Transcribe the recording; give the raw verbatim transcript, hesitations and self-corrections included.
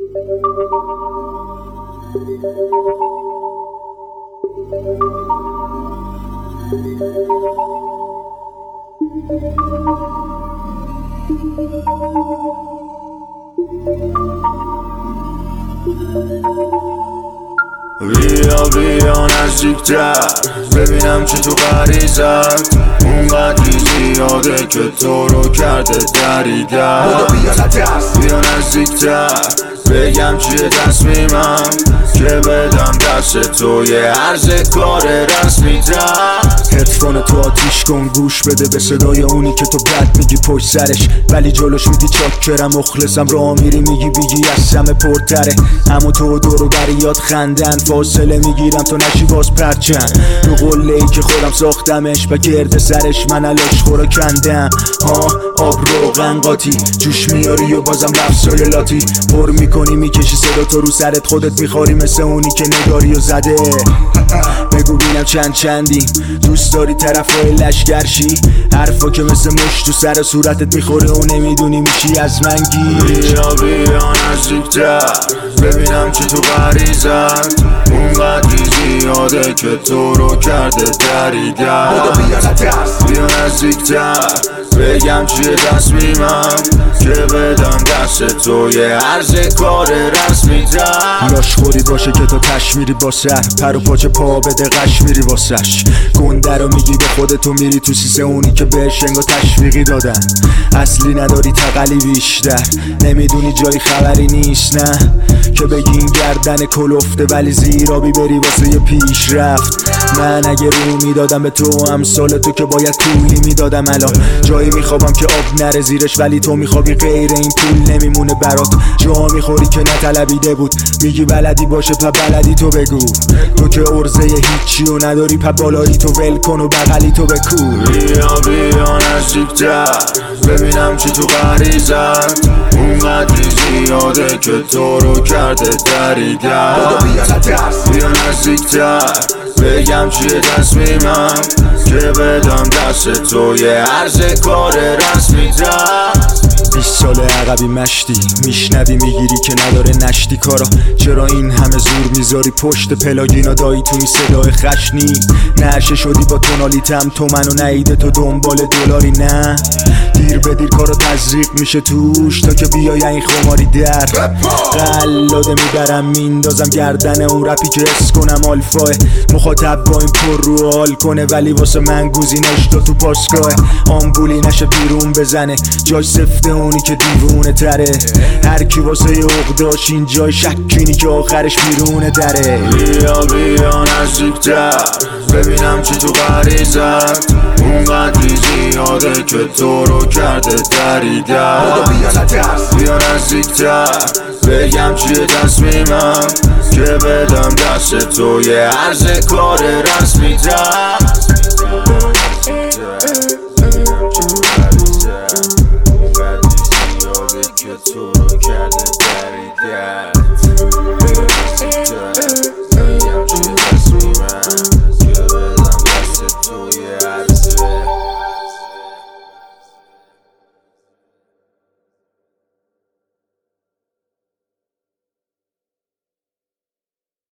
بیا بیا نزدیکتر ببینم که تو غریزت اونقدری زیاده که تو رو کرده دریدن. بیا نزدیکتر بگم چیه تصمیمم که بدم دست تو یه عرض کار رسمی تر. هدفون تو آتیش کن گوش بده به صدای اونی که تو بد میگی پشت سرش ولی جلوش میدی چاکرم مخلصم راه میری میگی بیگی از همه پرتره. اما تو دورو بریات خندن فاصله میگیرم تو نشی باز پرچن رو قله ای که خودم ساختمش و گرد سرش من علاش خورا کندم. ها آب روغن قاطی جوش میاری و بازم لفظای لاتی پر میکنی میکشی صدا تو رو سرت خودت میخوری مثل اونی که نگاری و زده. بگو بینم چند چندی دوست داری طرفای لشگرشی حرفا که مثل مش تو سر صورتت میخوره و نمیدونی میشی از من گیر. بیا بیا نزدیکتر ببینم که تو غریزت اونقدری زیاده که تو رو کرده دریدن. بیا نزدیکتر بگم چیه تصمیمم که بدم دست تو یه عرض کار رسمی تر. لاشخوری باشه که تو تش میری با سر پر و پاچه پا بده قش میری واسش گنده رو میگی به خودتو میری تو سیسه اونی که بهش انگا تشویقی دادن. اصلی نداری تقلی بیشتر نمیدونی جایی خبری نیست نه که بگی این گردن کلفته ولی زیرابی بری واسه یه پیش رفت. من اگه رو میدادم به تو امثال تو که باید پولی میدادم الان جایی میخوابم که آب نره زیرش ولی تو میخوابی غیر این پول نمیمونه برات. جا میخوری که نطلبیده بود میگی بلدی باشه پا بلدی تو بگو تو که ارزه هیچی و نداری پا بالایی تو ول کن و بغلی تو بکو. بیا بیا نزدیکتر ببینم چی تو غریزت اونقدری زیاده که تو رو کرده دریدن. بیا نزدیکتر بگم چیه تصمیمم که بدم دست تو یه عرض کار رسمی تر. بیست سال عقبی مشتی میشنوی میگیری که نداره نشتی کارا چرا این همه زور میذاری پشت پلاگینا دایی تو این صدای خشنی نرشه شدی با تونالیتم تو منو نهیده تو دنبال دلاری نه دیر به دیر کارا تزریق میشه توش تا که بیای این خماری در قلاده میبرم میندازم گردن اون رپی که اس کنم آلفاه مخاطب با این پر رو حال کنه ولی واسه من گوزینش دو تو پاسگاه آمبولی نشه بیرون بزنه جای سفته اونی که دیوونه تره هر کی واسه یه عقداش این جای شکینی که آخرش بیرونه دره. بیا بیا نزدیکتر ببینم چی تو غریزت اونقدری زیاده که تو رو کرده دریدن. بیا نزدیکتر بگم چیه تصمیمم که بدم دست تو یه عرض کار رسمی تر.